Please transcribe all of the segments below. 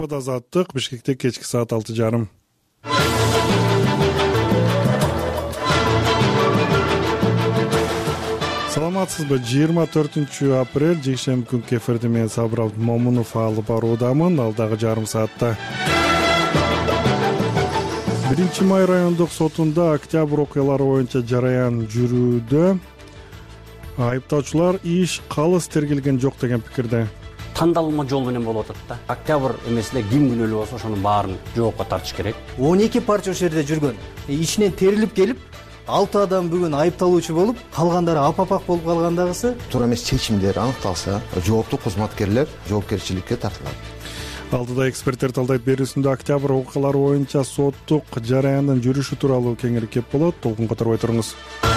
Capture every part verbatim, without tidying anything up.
Азаттык Бишкекте кечки саат алты жарым. Саламатсызбы? жыйырма төртүнчү апрель жекшемби күнкү эфирди мен Сабыр Абдымомунов алып баруудамын. Алдагы жарым саатта биринчи май райондук сотунда октябрь окуялары боюнча жараян жүрүүдө. Айыптоочулар иш калыс тергелген жок деген пикирде. Тандалма жол менен болуп атат да. Октябрь эмесинде ким күнөөлүү болсо ошонун баарын жоопко тартыш керек. он эки парча ошол жерде жүргөн. Ичинен терилип келип, алты адам бүгүн айыпталуучу болуп, калгандары апапак болуп калган дагысы. Туура эмес чечимдер аныкталса, жооптуу кызматкерлер жоопкерчиликке тартылат. Алдыда эксперттер талдайт берүүсүндө октябрь окуялары боюнча соттук жараяндын жүрүшү тууралуу кеңири кеп болот. Толкун которбой туруңуз.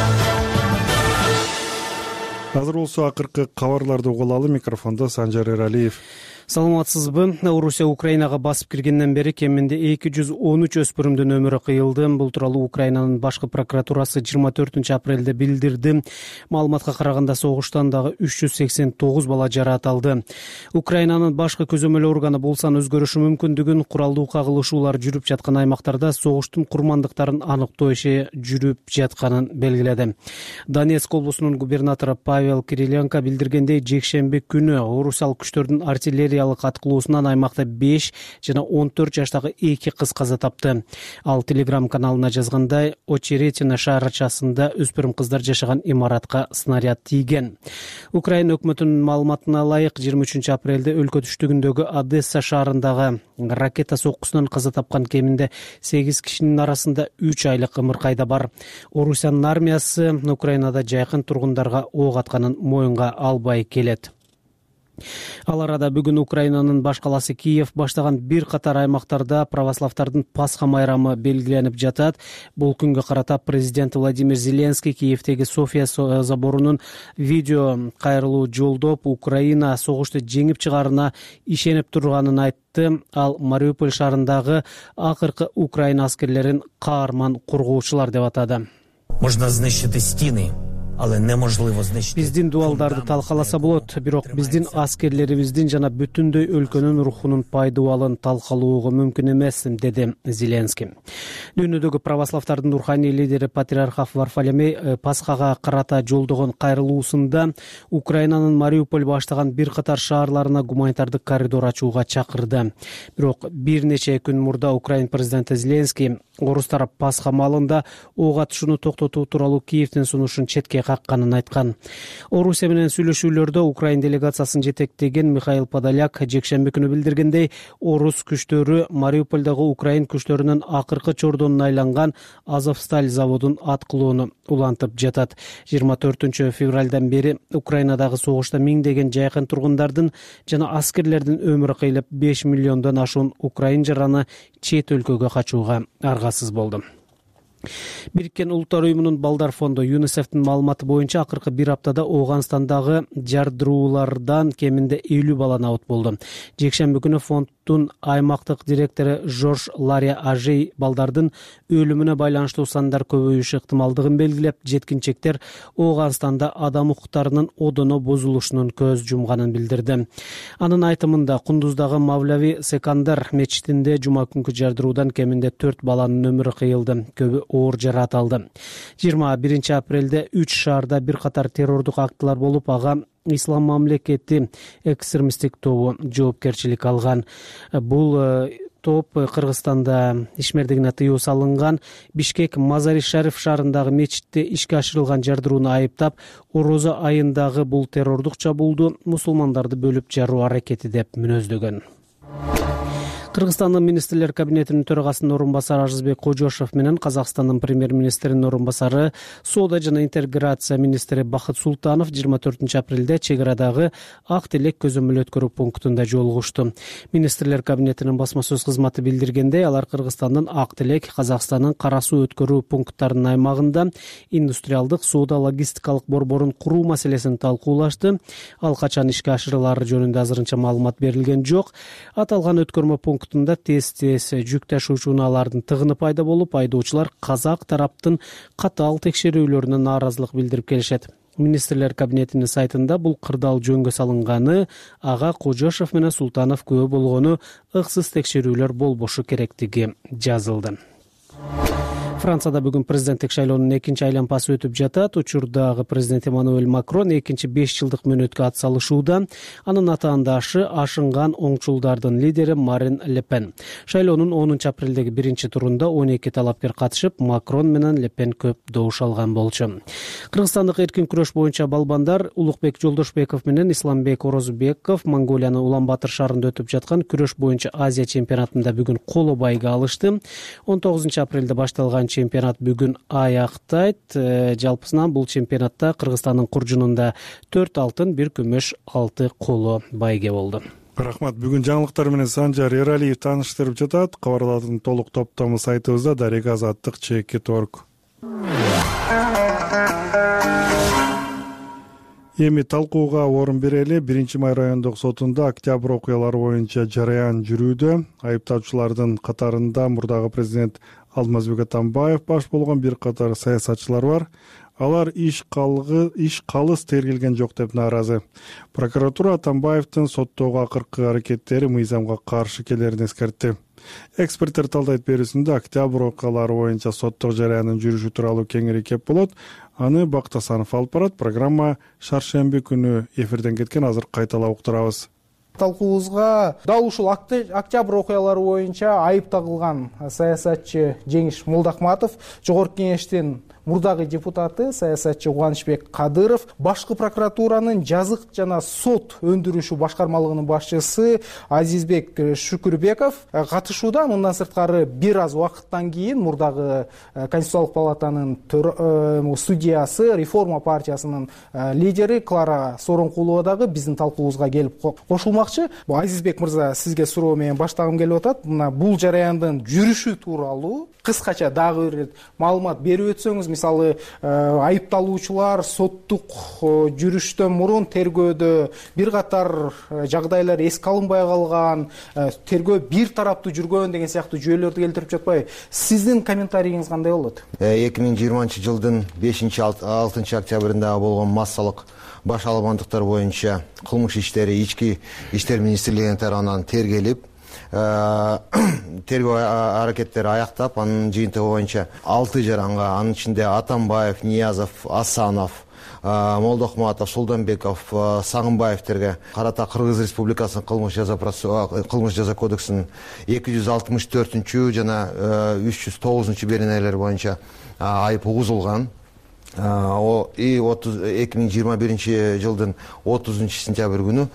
Азыр болсо акыркы кабарларды угулалы. Микрофондо Санжар Эралиев. Саламатсызбы? Орусия Украинага басып киргенден бери кеминде эки жүз он үч өспүрүмдүн өмүрү кыйылды. Бул тууралуу Украинанын башкы прокуратурасы жыйырма төртүнчү апрелде билдирди. Маалыматка караганда согуштан дагы үч жүз сексен тогуз бала жараат алды. Украинанын башкы көзөмөл органы бул сан өзгөрүшү мүмкүндүгүн, куралдуу кагылышуулар жүрүп жаткан аймактарда согуштун курмандыктарын аныктоо иши жүрүп жатканын белгиледи. Донецк облусунун губернатору Павел Кириленко билдиргендей, жекшемби күнү орусиялык күчтөрдүн артиллерия аткылуусунан аймакта беш жана он төрт жаштагы эки кыз каза тапты. Ал Телеграм каналына жазгандай, Очеретино шаарчасында өспүрүм кыздар жашаган имаратка снаряд тийген. Украина өкмөтүнүн маалыматына ылайык, жыйырма үчүнчү апрелде өлкө түштүгүндөгү Одесса шаарындагы ракета соккусунан каза тапкан кеминде сегиз кишинин арасында үч айлык ымыркай да бар. Орусиянын армиясы Украинада жайкын тургундарга ок атканын моюнга албай келет. Ал арада бүгүн Украинанын баш каласы Киев баштаган бир катар аймактарда православдардын Пасха майрамы белгиленип жатат. Бул күнгө карата президент Владимир Зеленский Киевдеги София соборунун видео кайрылуу жолдоп, Украина согушту жеңип чыгаарына ишенип турганын айтты. Ал Мариуполь шаарындагы акыркы Украина аскерлерин каарман кургоочулар деп атады. Можно знищити стены. Биздин дуалдарды талкаласа болот, бирок биздин аскерлерибиздин жана бүтүндөй өлкөнүн рухунун пайдубалын талкалоого мүмкүн эмес, деди Зеленский. Дүйнөдөгү православдардын руханий лидери патриарх Варфоломей Пасхага карата жолдогон кайрылуусунда Украинанын Мариуполь баштаган бир катар шаарларына гуманитардык коридор ачууга чакырды. Бирок бир нече күн мурда Украин президенти Зеленский орус тарап Пасха маалында ок атышууну токтотуу тууралуу Киевдин сунушун четке какканын айткан. Орусия менен сүйлөшүүлөрдө Украин делегациясын жетектеген Михаил Подоляк жекшемби күнү билдиргендей, орус күчтөрү Мариупольдогу Украин күчтөрүнүн акыркы чордонуна айланган Азовсталь заводун аткылоону улантып жатат. жыйырма төртүнчү февралдан бери Украинадагы согушта миңдеген жайкын тургундардын жана аскерлердин өмүрү кыйылып, беш миллиондон ашуун украин жараны чет өлкөгө качууга аргасыз болду. Бириккен Улуттар уюмунун балдар фонду ЮНИСЕФтин маалыматы боюнча акыркы бир аптада Оганстандагы жардыруулардан кеминде элүү бала набыт болду. Жекшемби күнү фонддун аймактык директору Жорж Лария Ажей балдардын өлүмүнө байланыштуу сандар көбөйүшү ыктымалдыгын белгилеп, жеткинчектер Оганстанда адам укуктарынын одоно бузулушунун көз жумганын билдирди. Анын айтымында Кундуздагы Мавлави Секандар мечитинде жума күнкү жардыруудан кеминде төрт баланын өмүрү кыйылды. Көбү оор жараат алды. жыйырма биринчи апрелде үч шаарда бир катар террордук актылар болуп, ага Ислам мамлекети экстремисттик тобу жоопкерчилик алган. Бул топ Кыргызстанда ишмердигине тыюу салынган Бишкек Мазари Шариф шаарындагы мечитте ишке ашырылган жардырууну айыптап, Орозо айындагы бул террордук чабуулду мусулмандарды бөлүп жаруу аракети деп мүнөздөгөн. Кыргызстандын министрлер кабинетинин төрагасынын орун басары Ажызбек Кожошов менен Казакстандын премьер-министринин орун басары Соода жана интеграция министри Бакыт Султанов жыйырма төртүнчү апрелде чек арадагы Ак Телек көзөмөл өткөрүү пунктунда жолугушту. Министрлер кабинетинин басма сөз кызматы билдиргендей, алар Кыргызстандын Ак Телек, Казакстандын Кара суу өткөрүү пункттарынын аймагында индустриалдык соода логистикалык борборун куруу маселесин талкуулашты. Ал качан ишке ашырылары жөнүндө азырынча маалымат берилген жок. Аталган өткөрмө пункт тез-тез жүк ташуучу унаалардын тыгыны пайда болуп, айдоочулар казак тараптын катаал текшерүүлөрүнө нааразылык билдирип келишет. Министрлер кабинетинин сайтында бул кырдаал жөнгө салынганы, ага Кожошов менен Султанов күбө болгону ыксыз текшерүүлөр болбошу керектиги жазылды. Францияда бүгүн президенттик шайлоонун экинчи айланпасы өтүп жатат. Учурдагы президент Эммануэль Макрон экинчи беш жылдык мөөнөткө ат салышууда. Анын атаандашы ашынган оңчулдардын лидери Марин Ле Пен. Шайлоонун онунчу апрелдеги биринчи турунда он эки талапкер катышып, Макрон менен Ле Пен көп добуш алган болчу. Кыргызстандык эркин күрөш боюнча балбандар Улукбек Жолдошбеков менен Исламбек Орозбеков Монголиянын Улан-Батыр шаарында өтүп жаткан күрөш боюнча Азия чемпионатында бүгүн коло байга алышты. он тогузунчу апрелде башталган чемпионат бүгүн аяктайт. Жалпысынан бул чемпионатта Кыргызстандын куржунунда төрт алтын, бир күмүш, алты коло байге болду. Рахмат. Бүгүн жаңылыктар менен Санжар Эралиев тааныштырып жатат. Кабарлардын толук топтому сайтыбызда дарек азаттык чекит точка орг. Эми талкууга орун берели. биринчи май райондук сотунда октябрь окуялары боюнча жараян жүрүүдө. Айыптоочулардын катарында мурдагы президент Алмазбек Атамбаев баш болгон бир катар саясатчылар бар. Алар иш калгы иш калыс тергелген жок деп нааразы. Прокуратура Атамбаевдин соттоого акыркы аракеттери мыйзамга каршы келерин эскертти. Эксперттер талдайт берүүсүндө октябрь окуялары боюнча соттук жараянын жүрүшү тууралуу кеңири кеп болот. Аны Бактасанов алып барат. Программа шаршемби күнү эфирден кеткен, азыр кайталап уктурабыз. Талкуубузга дал ушул октябрь окуялары боюнча айып тагылган саясатчы Жеңиш Молдахматов, Жогорку Кеңештин мурдагы депутаты саясатчы Кубанычбек Кадыров, башкы прокуратуранын жазык жана сот өндүрүшү башкармалыгынын башчысы Азизбек Шүкүрбеков катышууда. Мындан сырткары бир аз убакыттан кийин мурдагы Конституциялык палатанын судьясы, Реформа партиясынын лидери Клара Сооронкулова дагы биздин талкуубузга келип кошулмакчы. Азизбек мырза, сизге суроо менен баштагым келип атат. Мына бул жараяндын жүрүшү тууралуу кыскача дагы бир маалымат берип өтсөңүз. Мисалы, айыпталуучулар соттук жүрүштөн мурун тергөөдө бир катар жагдайлар эске алынбай калган, тергөө бир тараптуу жүргөн деген сыяктуу жүйөлөрдү келтирип жатпайбы? Сиздин комментарийиңиз кандай болот? эки миң жыйырманчы жылдын бешинчи алтынчы октябрында болгон массалык баш албандыктар боюнча кылмыш иштери ички иштер министрлигинин тарабынан тергелип, тергөө аракеттери аяктап, анын жыйынтыгы боюнча алты жаранга, анын ичинде Атамбаев, Ниязов, Асанов, Молдохматов, Сулданбеков, Сагынбаевтерге карата Кыргыз Республикасынын кылмыш жаза кылмыш жаза кодексинин эки жүз алтымыш төртүнчү жана үч жүз тогузунчу беренелер боюнча айып угузулган. И эки миң жыйырма биринчи жылдын отузунчу сентябрь күнү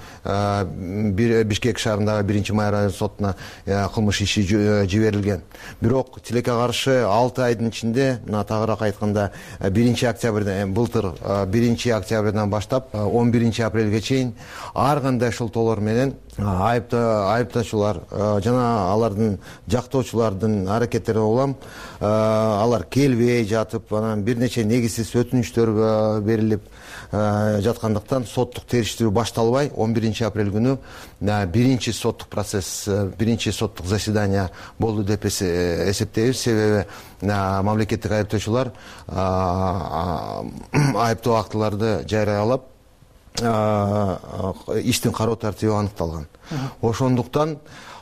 Бишкек шаарындагы биринчи май район сотуна кылмыш иши жиберилген. Бирок тилекке каршы алты айдын ичинде, мына тагыраак айтканда биринчи октябрдан былтыр биринчи октябрдан баштап он биринчи апрелге чейин ар кандай шылтоолор менен айыптоочулар жана алардын жактоочулардын аракеттерине улам алар келбей жатып, анан бир нече негизсиз өтүнүчтөр берилип жаткандыктан соттук териштирүү башталбай он биринчи апрель күнү биринчи соттук процесс, биринчи соттук заседание болду деп эсептейбиз. Себеби мамлекеттик айыптоочулар айыптоо актыларды жарыялап, иштин кароо тартиби аныкталган. Ошондуктан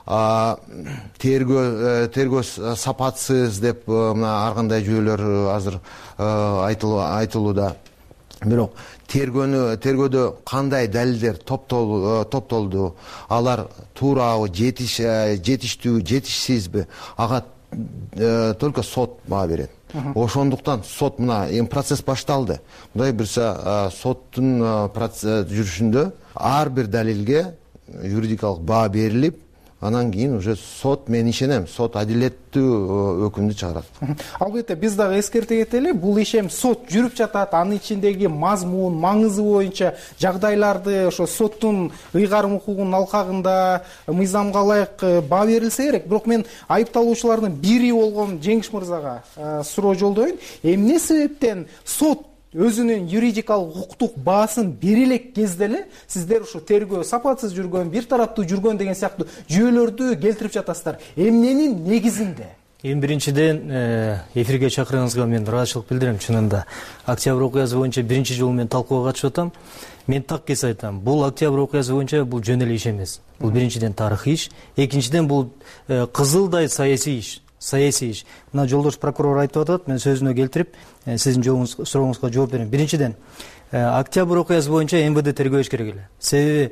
тергөө тергөө сапатсыз деп мына ар кандай жүйөлөр азыр айтылууда. Бирок тергөөнү тергөөдө кандай далилдер топтолду, алар туурабы, жетиштүүбү, жетишсизби, ага только сот баа берет. Ошондуктан сот мына эми процесс башталды. Мындай бирсе соттун жүрүшүндө ар бир далилге юридикалык баа берилип, анан кийин уже сот, мен ишенем, сот адилеттүү өкүмдү чыгарат. Албетте биз дагы эскерте кетели, бул иш эми сот жүрүп жатат, анын ичиндеги мазмун, маңызы боюнча жагдайларды ошо соттун ыйгарым укугунун алкагында мыйзамга ылайык баа берилсе керек. Бирок мен айыпталуучулардын бири болгон Жеңиш мырзага суроо жолдоюн. Эмне себептен сот өзүнүн юридикалык укуктук баасын бере элек кезде эле сиздер ушу тергөө сапатсыз жүргөн, бир тараптуу жүргөн деген сыяктуу жүйөлөрдү келтирип жатасыздар? Эмненин негизинде? эң биринчиден эфирге чакырганыңызга мен ыраазычылык билдирем. Чынында октябрь окуясы боюнча биринчи жолу мен талкууга катышып атам. Мен так кес айтам, бул октябрь окуясы боюнча бул жөн эле иш эмес. Бул биринчиден тарыхый иш, экинчиден бул кызылдай саясий иш. Саясий иш. Мына жолдош прокурор айтып атат, мен сөзүнө келтирип, сиздин сурооңузга жооп берем. Биринчиден, октябрь окуясы боюнча эм вэ дэ тергөөш керек эле. Себеби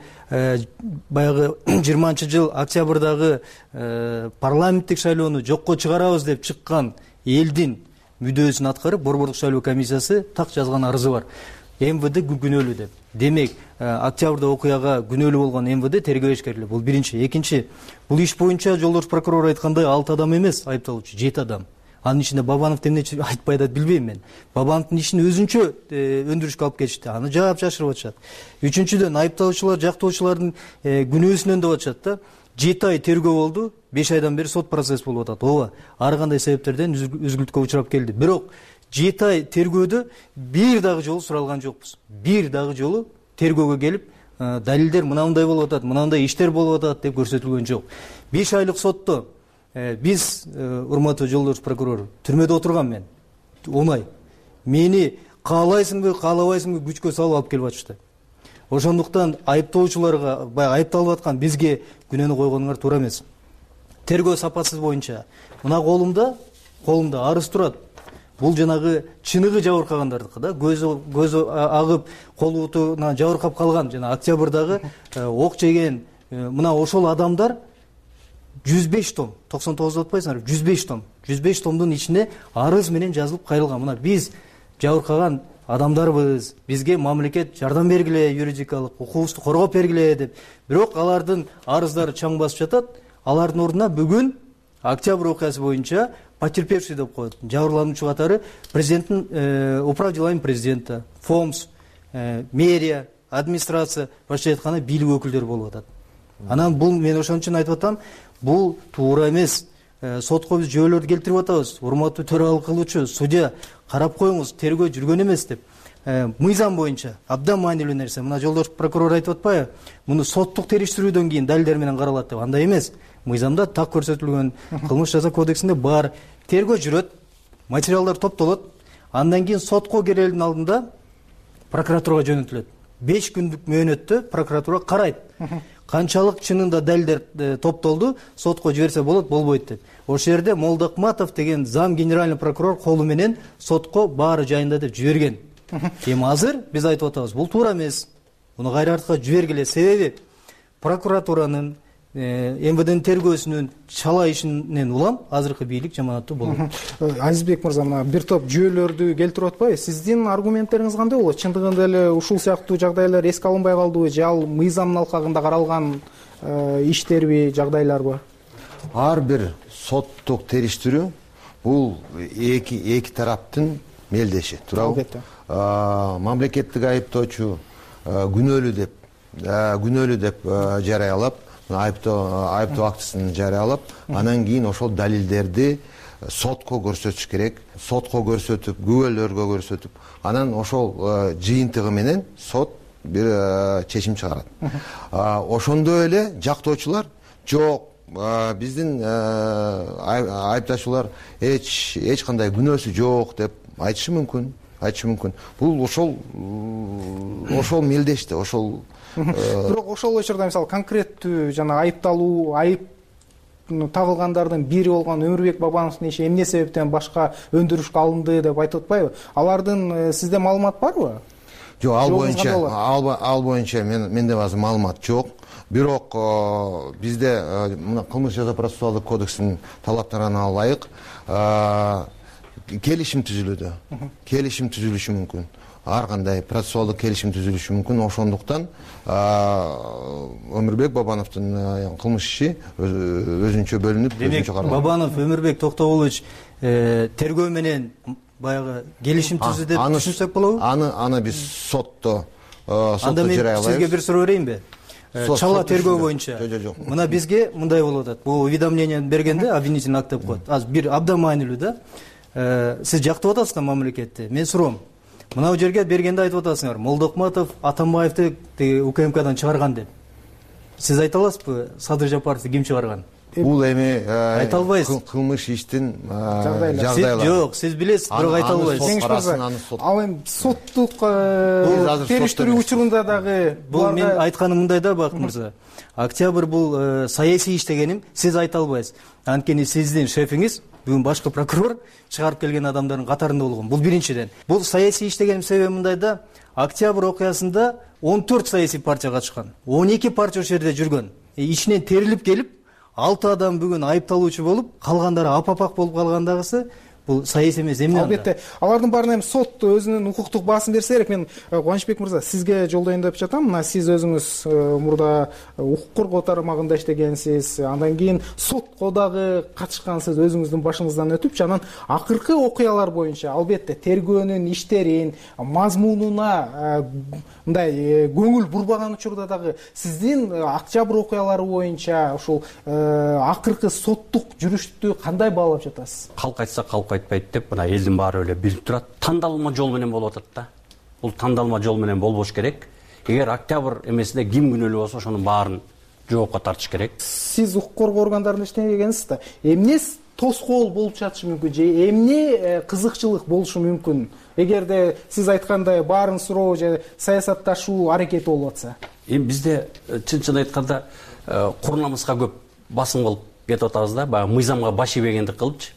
баягы жыйырманчы жыл октябрдагы парламенттик шайлоону жокко чыгарабыз деп чыккан элдин мүдөөсүн аткарып, борбордук шайлоо комиссиясы так жазган арызы бар. эм вэ дэ күнөөлүү деп. Демек, октябрда окуяга күнөөлүү болгон эм вэ дэ тергөөш керек эле. Бул биринчи. Экинчи, бул иш боюнча жолдош прокурор айткандай алты адам эмес айыпталуучу, жети адам. Анын ичинде Бабанов эмне айтпай да билбейм мен. Бабановдун ишин өзүнчө өндүрүшкө алып кетишти. Аны жаап жашырып атышат. Үчүнчүдөн айыпталуучулар, жактоочулардын күнөөсүнөн деп атышат да. жети ай тергөө болду, беш айдан бери сот процесс болуп атат. Ооба, ар кандай себептерден үзгүлтүккө учурап келди. Бирок жети ай тергөөдө бир дагы жолу суралган жокпуз. Бир дагы жолу тергөөгө келип, далилдер мынандай болуп атат, мынандай иштер болуп атат деп көрсөтүлгөн жок. беш айлык сотто биз, урматтуу жолдош прокурор, түрмөдө отурган мен. Оңай. Мени каалайсыңбы, каалабайсыңбы күчкө салып алып келип атышты. Ошондуктан айыптоочуларга, баягы айыпталып аткан бизге күнөөнү койгонуңар туура эмес. Тергөө сапасыз боюнча мына колумда, колумда арыз турат. Бул жанагы чыныгы жабыркагандардыкы да, көзү көзү агып, колутуна жабыркап калган жана октябрдагы ок жеген мына ошол адамдар жүз беш том, токсон тогуз деп атпайсыңарбы? жүз беш том. жүз беш томдун ичинде арыз менен жазылып кайрылган. Мына биз жабыркаган адамдарбыз. Бизге мамлекет жардам бергиле, юридикалык укугубузду коргоп бергиле деп. Бирок алардын арыздары чаң басып жатат. Алардын ордуна бүгүн октябрь окуясы боюнча потерпевший деп коет. Жабырлануучу катары президенттин управ делами президента, ФОМС, мэрия, администрация, башка айтканда бийлик өкүлдөрү болуп атат. Анан бул мен ошон үчүн айтып атам, бул туура эмес. Сотко биз жөөлөрдү келтирип атабыз. Урматтуу төралык кылуучу, судья, карап коюңуз, тергөө жүргөн эмес деп. Мыйзам боюнча абдан маанилүү нерсе. Мына жолдош прокурор айтып атпайбы? Муну соттук териштирүүдөн кийин далилдер менен каралат деп. Андай эмес. Мыйзамда так көрсөтүлгөн, кылмыш жаза кодексинде бар. Тергөө жүрөт, материалдар топтолот. Андан кийин сотко кирердин алдында прокуратурага жөнөтүлөт. беш күндүк мөөнөттө прокуратура карайт. Канчалык чынында далилдер топтолду, сотко жиберсе болот, болбойт деп. Ошол жерде Молдокматов деген зам генеральный прокурор колу менен сотко баары жайында деп жиберген. Эми азыр биз айтып атабыз, бул туура эмес. Муну кайра артка жибергиле. Себеби прокуратуранын, эм вэ дэнин тергөөсүнүн чала ишинен улам азыркы бийлик жаманаттуу болот. Азизбек мырза, мына бир топ жүйөлөрдү келтирип атпайбы? Сиздин аргументтериңиз кандай болот? Чындыгында эле ушул сыяктуу жагдайлар эске алынбай калдыбы же ал мыйзамдын алкагында каралган иштерби, жагдайларбы? Ар бир соттук териштирүү бул эки эки тараптын мелдеши, туурабы? Албетте. Мамлекеттик айыптоочу күнөөлүү деп күнөөлүү деп жарыялап, айыптоо айыптоо актысын жарыялап, анан кийин ошол далилдерди сотко көрсөтүш керек. Сотко көрсөтүп, күбөлөргө көрсөтүп, анан ошол жыйынтыгы менен сот бир чечим чыгарат. Ошондой эле жактоочулар жок, биздин айыпташуулар эч эч кандай күнөөсү жок деп айтышы мүмкүн. Айтышы мүмкүн. Бул ошол ошол мелдешти, ошол. Бирок ошол учурда мисалы конкреттүү жана айыпталуу, айып тагылгандардын бири болгон Өмүрбек Бабановдун иши эмне себептен башка өндүрүшкө алынды деп айтып атпайбы? Алардын сизде маалымат барбы? Жок, ал боюнча ал боюнча мен менде азыр маалымат жок. Бирок бизде мына кылмыш жаза процессуалдык кодексинин талаптарына ылайык келишим түзүлүүдө. Келишим түзүлүшү мүмкүн. Ар кандай процессуалдык келишим түзүлүшү мүмкүн. Ошондуктан Өмүрбек Бабановдун кылмыш иши өзүнчө бөлүнүп, өзүнчө каралат. Бабанов Өмүрбек Токтогулович тергөө менен баягы келишим түзү деп түшүнсөк болобу? Аны аны биз сотто сотто жарыялайбыз. Сизге бир суроо берейинби? Чала тергөө боюнча. Мына бизге мындай болуп атат. Бул уведомлениени бергенде обвинительный акт деп коет. Азыр бир абдан маанилүү да. Сиз жактап атасыздар мамлекетти. Мен суроом. Мына жерге бергенде айтып атасыңар, Молдокматов Атамбаевди У К М Кдан чыгарган деп. Сиз айта аласызбы, Садыр Жапаровду ким чыгарган? бул эми айта албайсыз кылмыш иштин жагдайлары жагдайлары жок сиз билесиз бирок айта албайсыз. Жеңиш мырза, ал эми соттук териштирүү учурунда дагы бул мен айтканым мындай да, Бакыт мырза. Октябрь бул саясий иш дегеним сиз айта албайсыз. Анткени сиздин шефиңиз бүгүн башкы прокурор чыгарып келген адамдардын катарында болгон. Бул биринчиден. Бул саясий иш дегеним себеби мындай да, Октябрь окуясында он төрт саясий партия катышкан. он эки партия ошол жерде жүргөн. Ичинен терилип келип, алты адам бүгүн айыпталуучу болуп, калгандары апапак болуп калгандагысы бул саясий эмес. Эмне анда? Албетте, алардын баарына эми сот өзүнүн укуктук баасын берсе керек. Мен Кубанычбек мырза, сизге жолдоюн деп жатам. Мына сиз өзүңүз мурда укук коргоо тармагында иштегенсиз, андан кийин сотко дагы катышкансыз, өзүңүздүн башыңыздан өтүп, анан акыркы окуялар боюнча албетте тергөөнүн иштерин, мазмунуна мындай көңүл бурбаган учурда дагы сиздин Октябрь окуялары боюнча ушул акыркы соттук жүрүштү кандай баалап жатасыз? Калк айтса калк айтпайт деп мына элдин баары эле билип турат. Тандалма жол менен болуп атат да. Бул тандалма жол менен болбош керек. Эгер Октябрь эмесинде ким күнөөлүү болсо ошонун баарын жоопко тартыш керек. Сиз укук коргоо органдарында иштегенсиз да. Эмне тоскоол болуп жатышы мүмкүн же эмне кызыкчылык болушу мүмкүн? Эгерде сиз айткандай баарын суроо же саясатташуу аракети болуп атса? Эми бизде чын-чын айтканда курунамызга көп басым болуп кетип атабыз да, баягы мыйзамга баш ийбегендик кылыпчы.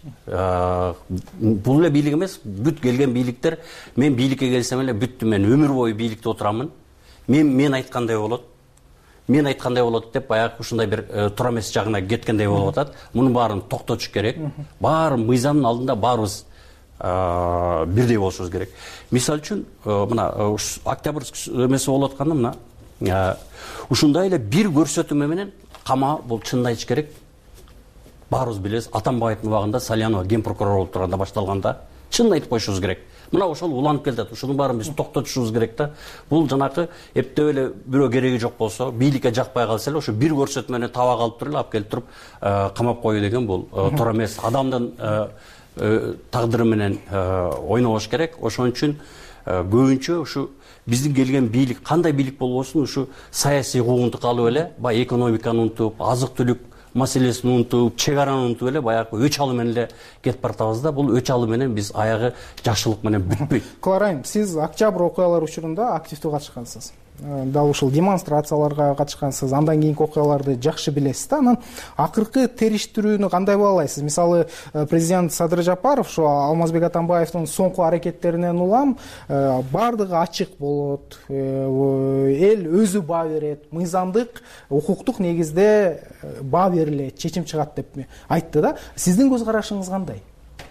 Бул эле бийлик эмес, бүт келген бийликтер, мен бийликке келсем эле бүттү, мен өмүр бою бийликте отурамын. Мен мен айткандай болот. Мен айткандай болот деп баягы ушундай бир туура эмес жагына кеткендей болуп атат. Мунун баарын токтотуш керек. Баары мыйзамдын алдында баарыбыз бирдей болушубуз керек. Мисалы үчүн, мына Октябрь эмеси болуп атканда мына ушундай эле бир көрсөтмө менен кама бул чынын айтыш керек. Баарыбыз билебиз, Атамбаевдин убагында Салянова ген прокурор болуп турганда башталганда чынын айтып коюшубуз керек. Мына ошол уланып келатат. Ушунун баарын биз токтотушубуз керек да. Бул жанакы эптеп эле бирөө кереги жок болсо, бийликке жакпай калса эле ошо бир көрсөтмө менен таба калып туруп эле алып келип туруп камап коюу деген бул туура эмес. Адамдын тагдыры менен ойнобош керек. Ошон үчүн көбүнчө ушу биздин келген бийлик кандай бийлик болбосун ушу саясий куугунтук алып эле, баягы экономиканы унутуп, азык-түлүк маселесин унутуп, чек араны унутуп эле баягы өч алуу менен эле кетип баратабыз да. Бул өч алуу менен биз аягы жакшылык менен бүтпөйт. Кларайым, сиз Октябрь окуялары учурунда активдүү катышкансыз. Дал ушул демонстрацияларга катышкансыз, андан кийинки окуяларды жакшы билесиз да. Анан акыркы териштирүүнү кандай баалайсыз? Мисалы, президент Садыр Жапаров ошо Алмазбек Атамбаевдин соңку аракеттеринен улам бардыгы ачык болот, эл өзү баа берет, мыйзамдык, укуктук негизде баа берилет, чечим чыгат деп айтты да. Сиздин көз карашыңыз кандай?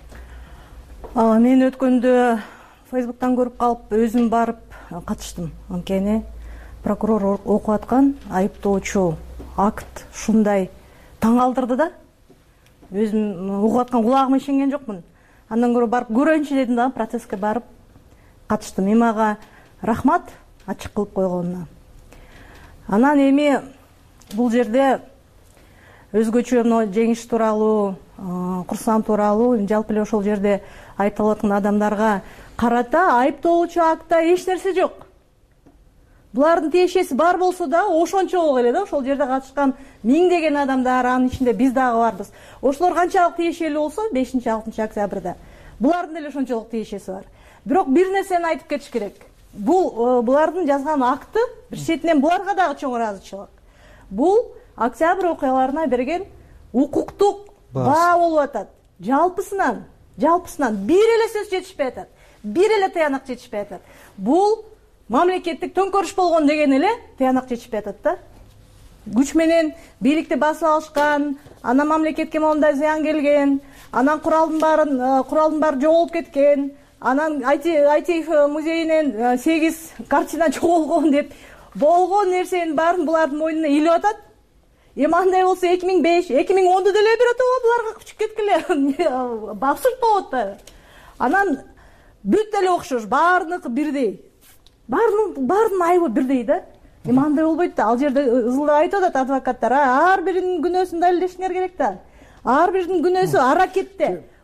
Мен өткөндө Фейсбуктан көрүп калып, өзүм барып катыштым. Анткени прокурор окуп аткан айыптоочу акт ушундай таң калтырды да. Өзүм угуп аткан кулагыма ишенген жокмун. Андан көрө барып көрөйүнчү дедим да, процесске барып катыштым. Эми ага рахмат ачык кылып койгонуна. Анан эми бул жерде өзгөчө мына жеңиш тууралуу, Курсам тууралуу, жалпы эле ошол жерде айтылып аткан адамдарга карата айыптоочу акта эч нерсе жок. Булардын тиешеси бар болсо да, ошончолук эле да, ошол жерде катышкан миңдеген адамдар, анын ичинде биз дагы барбыз. Ошолор канчалык тиешелүү болсо, бешинчи алтынчы октябрда булардын деле ошончолук тиешеси бар. Бирок бир нерсени айтып кетиш керек. Бул булардын жазган акты бир четинен буларга дагы чоң ыраазычылык. Бул Октябрь окуяларына берген укуктук баа болуп атат. Жалпысынан, жалпысынан бир эле сөз жетишпей атат. Бир эле тыянак жетишпей атат. Бул мамлекеттик төңкөрүш болгон деген эле тыянак жетишпей атат да. Күч менен бийликти басып алышкан, анан мамлекетке моундай зыян келген, анан куралдын баарын, куралдын баары жоголуп кеткен, анан Айтиев музейинен сегиз картина жоголгон деп болгон нерсенин баарын булардын мойнуна илип атат. Эми андай болсо эки миң беш, эки миң онду деле биротобо буларга күчүп кеткиле. Абсурд болот да. Анан бүт эле окшош, баарыныкы бирдей. Баарынын баарынын айыбы бирдей да. Эми андай болбойт да. Ал жерде ызылдап айтып атат адвокаттар, ар биринин күнөөсүн далилдешиңер керек да. Ар биринин күнөөсү аракетте.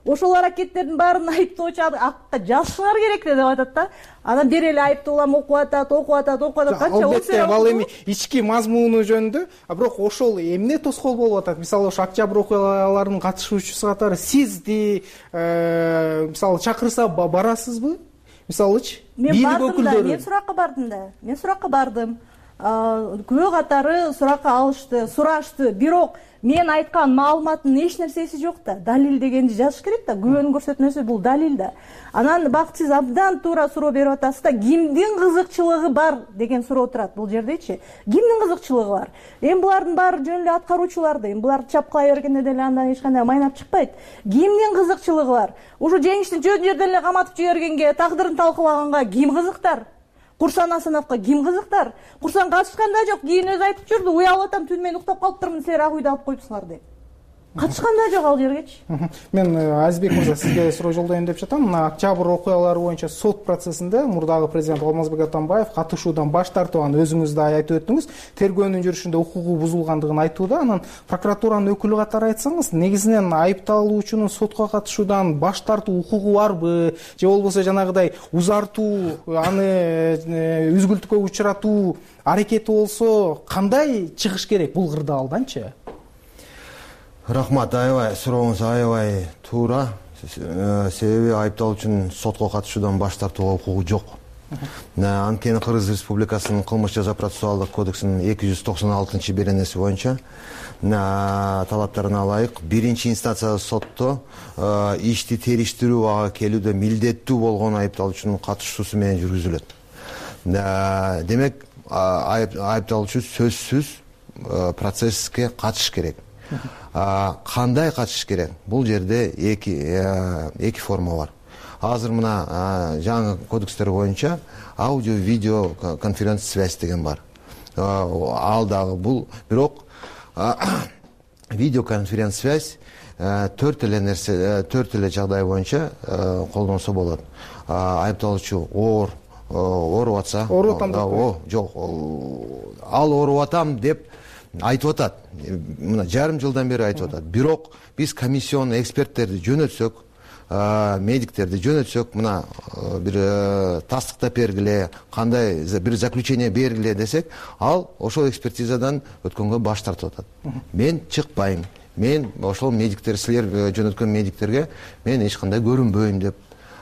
ошол аракеттердин баарын айыптоочу акка жазышыңар керек деп атат да. Анан бери эле айыптуулам окуп атат, окуп атат, окуп атат. Канча албетте ал эми ички мазмуну жөнүндө, а бирок ошол эмне тоскоол болуп атат? Мисалы ошо октябрь окуяларынын катышуучусу катары сизди мисалы чакырса барасызбы? Мисалычы, бийлик өкүлдөрү. Мен суракка бардым да. Мен суракка бардым. Күбө катары суракка алышты, сурашты. Бирок мен айткан маалыматтын эч нерсеси жок да. Далил дегенди жазыш керек да. Күбөнүн көрсөтмөсү бул далил да. Анан бакыт сиз абдан туура суроо берип атасыз да. Кимдин кызыкчылыгы бар деген суроо турат бул жердечи. Кимдин кызыкчылыгы бар? Эми булардын баары жөн эле аткаруучуларды, эми буларды чапкылай бергенде деле андан эч кандай майнап чыкпайт. Кимдин кызыкчылыгы бар? Ушу жеңиштин жөн жерден эле каматып жибергенге, тагдырын талкуулаганга ким кызыктар? Курсан Асановго ким кызыктар? Курсан катышкан да жок, кийин өзү айтып жүрдү, уялып атам, түн менен уктап калыптырмын, силер ак үйдө алып коюпсуңар деп. Катышкан да жок ал жергечи. Мен Азизбек мырза сизге суроо жолдоюн деп жатам. Мына октябрь окуялары боюнча сот процессинде мурдагы президент Алмазбек Атамбаев катышуудан баш тартууган өзүңүз да айтып өттүңүз. Тергөөнүн жүрүшүндө укугу бузулгандыгын айтууда. Анан прокуратуранын өкүлү катары айтсаңыз, негизинен айыпталуучунун сотко катышуудан баш тартуу укугу барбы? Же болбосо жанагыдай узартуу, аны үзгүлтүккө учуратуу аракети болсо кандай чыгыш керек бул кырдаалданчы? Рахмат, аябай сурооңуз аябай туура. Себеби айыпталуучунун сотко катышуудан баш тартууга укугу жок. Анткени Кыргыз Республикасынын кылмыш жаза процессуалдык кодексинин эки жүз токсон алтынчы беренеси боюнча талаптарына ылайык биринчи инстанциялык сотто ишти териштирүү ага келүүдө милдеттүү болгон айыпталуучунун катышуусу менен жүргүзүлөт. Демек айыпталуучу сөзсүз процесске катышыш керек. Кандай катышыш керек? Бул жерде эки эки форма бар. Азыр мына жаңы кодекстер боюнча аудио видео конференц связь деген бар. Ал дагы бул бирок видео конференц связь төрт эле нерсе төрт эле жагдай боюнча колдонсо болот. Айыпталуучу оор ооруп атса, ооруп атам жок, ал ооруп атам деп айтып атат. Мына жарым жылдан бери айтып атат. Бирок биз комиссионный эксперттерди жөнөтсөк, медиктерди жөнөтсөк, мына бир тастыктап бергиле, кандай бир заключение бергиле десек, ал ошол экспертизадан өткөнгө баш тартып атат. Мен чыкпайм. Мен ошол медиктер, силер жөнөткөн медиктерге мен эч кандай көрүнбөйм деп.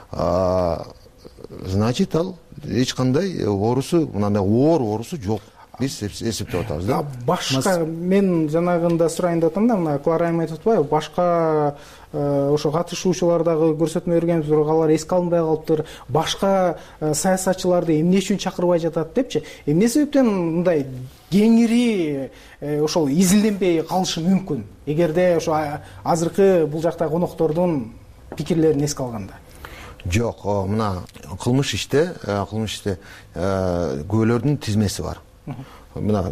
Значит, ал эч кандай оорусу, мындай оор оорусу жок. Биз эсептеп атабыз да. Башка мен жанагында сурайын деп атам да, мына Клара айым айтып атпайбы, башка ошо катышуучулар дагы көрсөтмө бергенбиз, бирок алар эске алынбай калыптыр. Башка саясатчыларды эмне үчүн чакырбай жатат депчи? Эмне себептен мындай кеңири ошол изилденбей калышы мүмкүн? Эгерде ошо азыркы бул жакта коноктордун пикирлерин эске алганда. Жок, мына кылмыш иште, кылмыш иште күбөлөрдүн тизмеси бар. Мына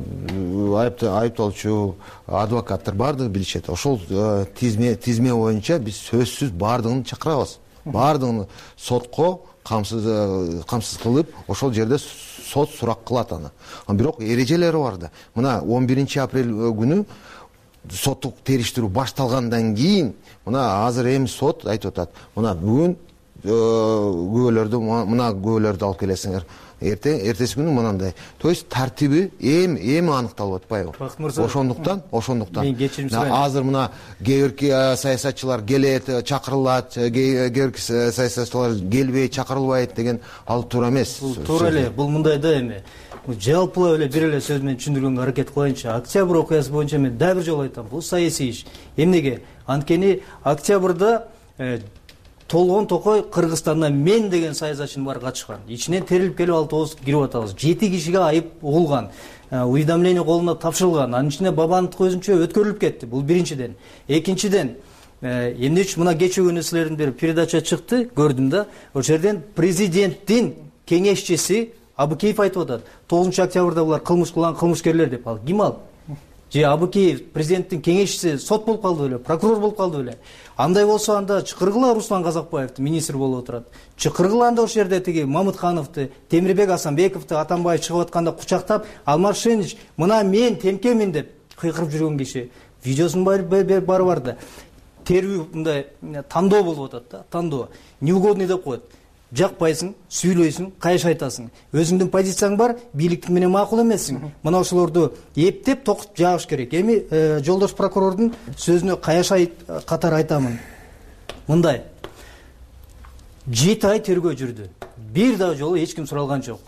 айыпталуучу адвокаттар баардыгы билишет. Ошол тизме тизме боюнча биз сөзсүз баардыгын чакырабыз. Баардыгын сотко камсыз камсыз кылып, ошол жерде сот сурак кылат аны. Бирок эрежелери бар да. Мына он биринчи апрель күнү соттук териштирүү башталгандан кийин, мына азыр эми сот айтып атат. Мына бүгүн күбөлөрдү, мына күбөлөрдү алып келесиңер. Эртең, эртеси күнү мынандай. То есть тартиби эми эми аныкталып атпайбы? Ошондуктан, ошондуктан. Мен кечирим сурайм. Азыр мына кээбирки саясатчылар келет, чакырылат, кээбирки саясатчылар келбей, чакырылбайт деген ал туура эмес. Бул туура эле, бул мындай да эми. Жалпылап эле бир эле сөз менен түшүндүргөнгө аракет кылайынчы. Октябрь окуясы боюнча мен дагы бир жолу айтам, бул саясий иш. Эмнеге? Анткени октябрда толгон токой Кыргызстандан мен деген саясатчынын баары катышкан. Ичинен терилип келип алтыбыз кирип атабыз. жети кишиге айып угулган. Уведомление колуна тапшырылган. Анын ичинде Бабанов көзүнчө өткөрүлүп кетти. Бул биринчиден. Экинчиден, эмне үчүн мына кечээ күнү силердин бир передача чыкты, көрдүм да. Ошол жерден президенттин кеңешчиси Абыкеев айтып атат. тогузунчу октябрда булар кылмыш кылган кылмышкерлер деп. Ал ким ал? Же Абыкеев президенттин кеңешчиси сот болуп калды беле, прокурор болуп калды беле? Андай болсо анда чакыргыла Руслан Казакбаевди, министр болуп отурат. Чакыргыла анда ошол жерде тиги Мамытхановду, Темирбек Асанбековду, Атамбаев чыгып атканда кучактап, Алмашенич, мына мен темкемин деп кыйкырып жүргөн киши. Видеосунун баары бар да. терүү мындай тандоо болуп атат да, тандоо. Неугодный деп коет. Жакпайсың, сүйлөйсүң, кайш айтасың. Өзүңдүн позицияң бар, бийликтин менен макул эмессиң. Мына ошолорду эптеп токуп жагыш керек. Эми жолдош прокурордун сөзүнө каяш катары айтамын. Мындай. жети ай тергөө жүрдү. Бир да жолу эч ким суралган жок.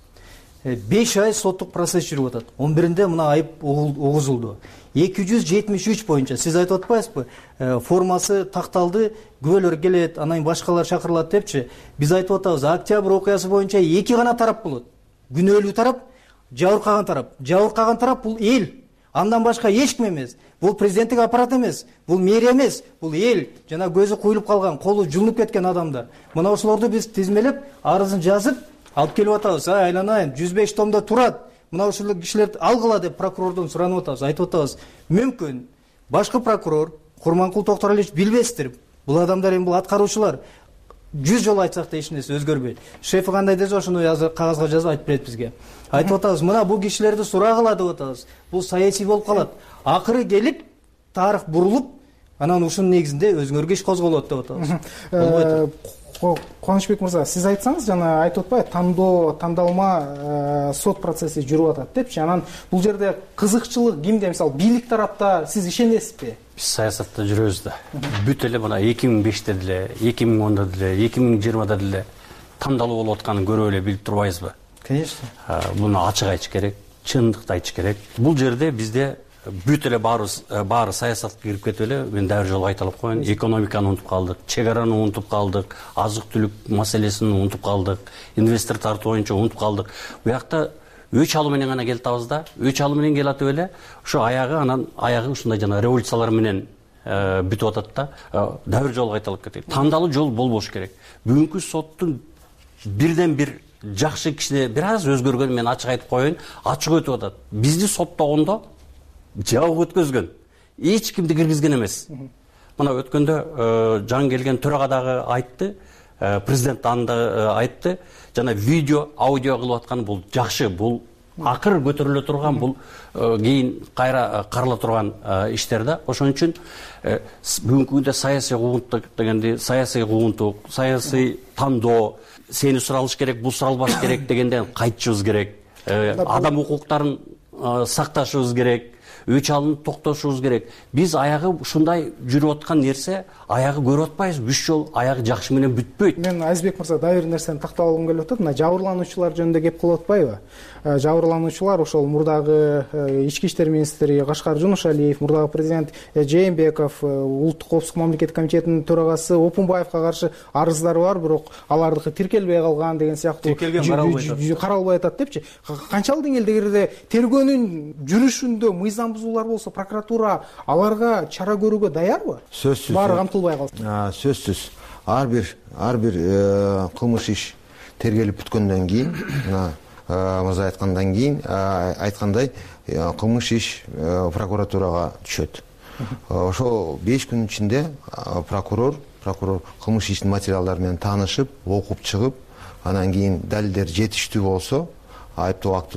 беш ай соттук процесс жүрүп атат. он биринде мына айып угузулду. эки жүз жетимиш үч боюнча сиз айтып атпайсызбы? Формасы такталды, күбөлөр келет, анан башкалар чакырылат депчи. Биз айтып атабыз, октябрь окуясы боюнча эки гана тарап болот. Күнөөлүү тарап, жабыркаган тарап. Жабыркаган тарап бул эл. Андан башка эч ким эмес. Бул президенттик аппарат эмес, бул мэрия эмес, бул эл. Жана көзү куюлуп калган, колу жулунуп кеткен адамдар. Мына ошолорду биз тизмелеп, арызын жазып, алып келип атабыз. Айланайын, жүз беш томдо турат. Мына ушул кишилерди алгыла деп прокурордон суранып атабыз, айтып атабыз. Мүмкүн башкы прокурор Курманкул Токторалиевич билбестир. Бул адамдар эми бул аткаруучулар. жүз жолу айтсак да эч нерсе өзгөрбөйт. Шефи кандай десе ошону кагазга жазып айтып берет бизге. Айтып атабыз, мына бул кишилерди сурагыла деп атабыз. Бул саясий болуп калат. Акыры келип, тарых бурулуп, анан ушунун негизинде өзүңөргө иш козголот деп атабыз. Кубанычбек мырза, сиз айтсаңыз, жана айтып атпайбы, тандоо, тандалма сот процесси жүрүп атат депчи. Анан бул жерде кызыкчылык кимде? Мисалы, бийлик тарапта сиз ишенесизби? Биз саясатта жүрөбүз да. Бүт эле мына эки миң беште деле, эки миң онда деле, эки миң жыйырмада деле тандалуу болуп атканын көрүп эле билип турбайбызбы? Конечно. Буну ачык айтыш керек, чындыкты айтыш керек. Бул жерде бизде бүт эле баарыбыз баары саясатка кирип кетип эле, мен дагы жолу айталып коеюн, экономиканы унутуп калдык, чек араны унутуп калдык, азык-түлүк маселесин унутуп калдык, инвестор тартуу боюнча унутуп калдык. Буякта өч алуу менен гана келатабыз да, өч алуу менен келатып эле, ошо аягы анан аягы ушундай жана революциялар менен бүтүп атат да. Дагы бир жолу айталып кетейин. Тандалуу жол болбош керек. Бүгүнкү соттун бирден бир жакшы кишине бир аз өзгөргөн, мен ачык айтып коеюн, ачык өтүп атат. Бизди соттогондо жабык өткөзгөн, эч кимди киргизген эмес. Мына өткөндө жан келген төрага дагы айтты, президент анда айтты, жана видео, аудио кылып аткан бул жакшы, бул акыр көтөрүлө турган, бул кийин кайра карала турган иштер да. Ошон үчүн бүгүнкү күндө саясий куугунтук дегенди, саясий куугунтук, саясий тандоо, сени суралыш керек, бул суралбаш керек дегенден кайтышыбыз керек. Адам укуктарын сакташыбыз керек. Өч алууну токтотушубуз керек. Биз аягы ушундай жүрүп аткан нерсе, аягы көрүп атпайбызбы? Үч жол аягы жакшы менен бүтпөйт. Мен Азизбек мырза дагы бир нерсени тактап алгым келип атат. Мына жабырлануучулар жөнүндө кеп кылып атпайбы? Жабырлануучулар ошол мурдагы ички иштер министри Кашкар Жунушалиев, мурдагы президент Жээнбеков, улуттук коопсуздук мамлекеттик комитетинин төрагасы Опунбаевка каршы арыздары бар, бирок алардыкы тиркелбей калган деген сыяктуу каралбай атат депчи. Канчалык деңгээлде тергөөнүн жүрүшүндө мыйзам бузуулар болсо, прокуратура аларга чара көрүүгө даярбы? Сөзсүз. Баары камтылбай калсын. Сөзсүз. Ар бир ар бир кылмыш иш тергелип бүткөндөн кийин, мырза айткандан кийин айткандай кылмыш иш прокуратурага түшөт. Ошо беш күнүн ичинде прокурор прокурор кылмыш иштин материалдары менен таанышып, окуп чыгып, анан кийин далилдер жетиштүү болсо, айыптоо акты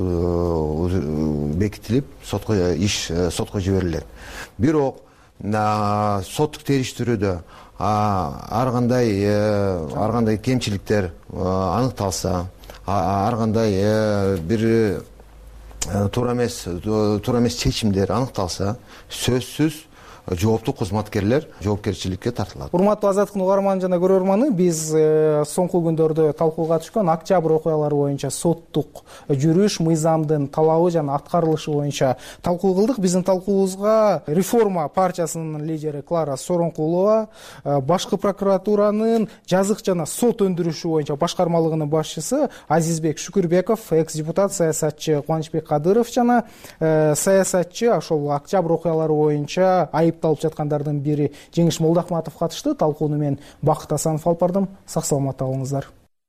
бекитилип, сотко иш сотко жиберилет. Бирок соттук териштирүүдө ар кандай ар кандай кемчиликтер аныкталса, ар кандай бир туура эмес туура эмес чечимдер аныкталса, сөзсүз жооптуу кызматкерлер жоопкерчиликке тартылат. Урматтуу Азаттыктын угарманы жана көрөрманы, биз соңку күндөрдө талкууга түшкөн октябрь окуялары боюнча соттук жүрүш, мыйзамдын талабы жана аткарылышы боюнча талкуу кылдык. Биздин талкуубузга Реформа партиясынын лидери Клара Сооронкулова, башкы прокуратуранын жазык жана сот өндүрүшү боюнча башкармалыгынын башчысы Азизбек Шүкүрбеков, экс-депутат саясатчы Кубанычбек Кадыров жана саясатчы ошол октябрь окуялары боюнча айыпталып жаткандардын бири Жеңиш Молдахматов катышты. Талкууну мен Бакыт Асанов алып бардым. Сак саламатта болуңуздар.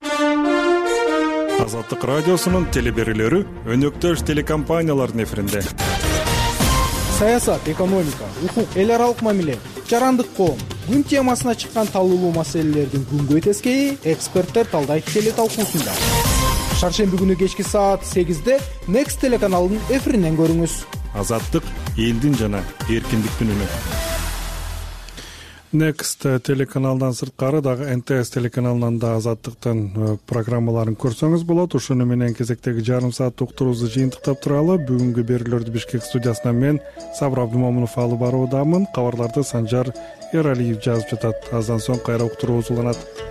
Азаттык радиосунун телеберүүлөрү өнөктөш телекомпаниялардын эфиринде. Саясат, экономика, укук, эл аралык мамиле, жарандык коом, күн темасына чыккан талуулуу маселелердин күнгөй тескейи эксперттер талдайт теле талкуусунда. Шаршемби күнү кечки саат сегизде Next телеканалынын эфиринен көрүңүз. Азаттык элдин жана эркиндиктин үнү. Next телеканалдан сырткары дагы эн тэ эс телеканалынан да Азаттыктын программаларын көрсөңүз болот. Ушуну менен кезектеги жарым саат уктуруубузду жыйынтыктап туралы. Бүгүнкү берүүлөрдү Бишкек студиясынан мен Сабыр Абдымомунов алып баруудамын. Кабарларды Санжар Эралиев жазып жатат. Аздан соң кайра уктуруубуз уланат.